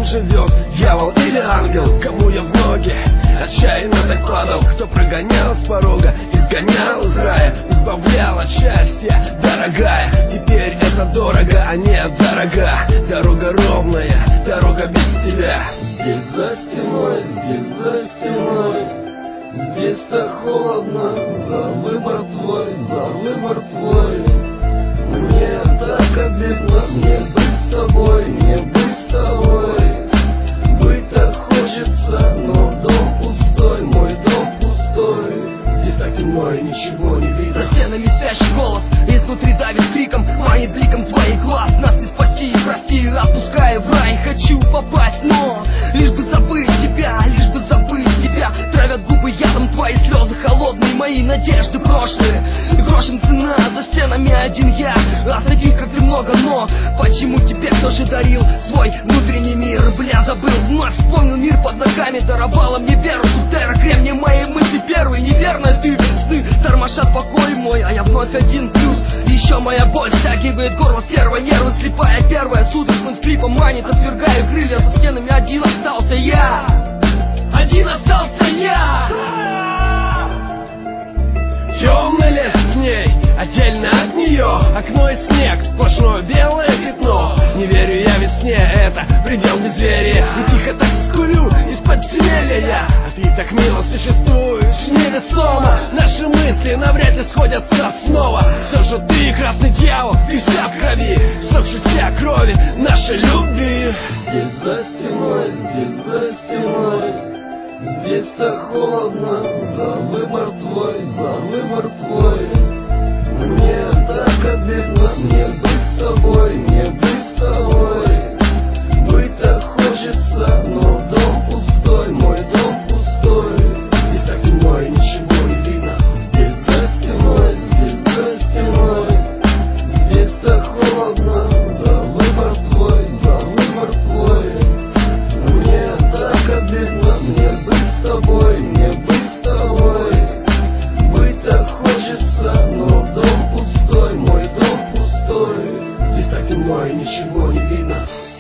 живет, дьявол или ангел, кому я в ноги отчаянно так падал, кто прогонял с порога, изгонял из рая, избавлял от счастья, дорогая. Теперь это дорого, а не дорога. Дорога ровная, дорога без тебя. Здесь за стеной, здесь за стеной, здесь так холодно. За выбор твой, мне так обидно. Мне быть с тобой, не быть с тобой. Быть так хочется, но дом пустой, мой дом пустой. Здесь так темно и ничего не видно. За стенами спящий голос, изнутри давит криком, манит бликом твоих глаз. Нас не спасти, прости, отпускай в рай. Хочу попасть, но лишь бы забыть тебя, лишь бы забыть тебя. Травят губы ядом твои слезы холодные, мои надежды прошлые. Грошем цена, за стенами один я, а таких как ты много, но почему тебе кто же дарил свой внутренний мир? Бля, забыл, вновь вспомнил мир под ногами, даровала мне веру. Сутера, кремни, мои мысли первые, неверно ты. Сны тормошат покой мой, а я вновь один плюс. Еще моя боль стягивает горло серого, нервы слепая первая, судорожным скрипом манит, отвергаю крылья. За стенами один остался я, один остался я. Темный лес с ней, отдельно от нее, окно и снег, сплошное белое пятно. Не верю я весне, это предел безверия. И тихо так скулю из подземелья я, а ты так мило существуешь, невесомо. Наши мысли навряд ли сходятся снова. Все же ты красный дьявол, ты вся в крови, сохшийся крови нашей любви. Здесь за стеной, здесь за стеной, здесь так холодно. За выбор твой, мне так обидно. Мне быть с тобой, не быть с тобой. Быть так хочется, но дом пустой, мой дом пустой. Здесь так темно и ничего не видно. Здесь за стеной, здесь за стеной, здесь так холодно. За выбор твой, мне так обидно. Мне быть с тобой, не быть с тобой. Быть так хочется, но дом пустой, мой дом пустой. Здесь так темно и ничего не видно.